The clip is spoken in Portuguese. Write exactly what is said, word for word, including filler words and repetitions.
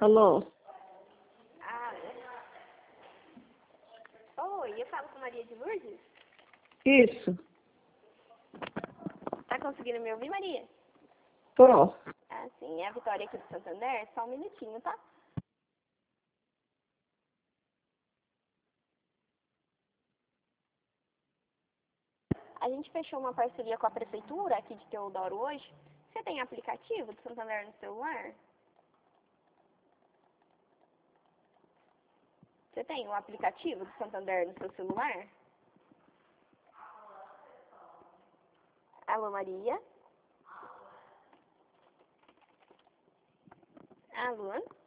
Alô? Ah, oi, eu falo com Maria de Lourdes? Isso. Tá conseguindo me ouvir, Maria? Tô. Ah, sim, é a Vitória aqui do Santander. Só um minutinho, tá? A gente fechou uma parceria com a prefeitura aqui de Teodoro hoje. Você tem aplicativo do Santander no celular? Você tem o aplicativo do Santander no seu celular? Alô, Maria? Alô?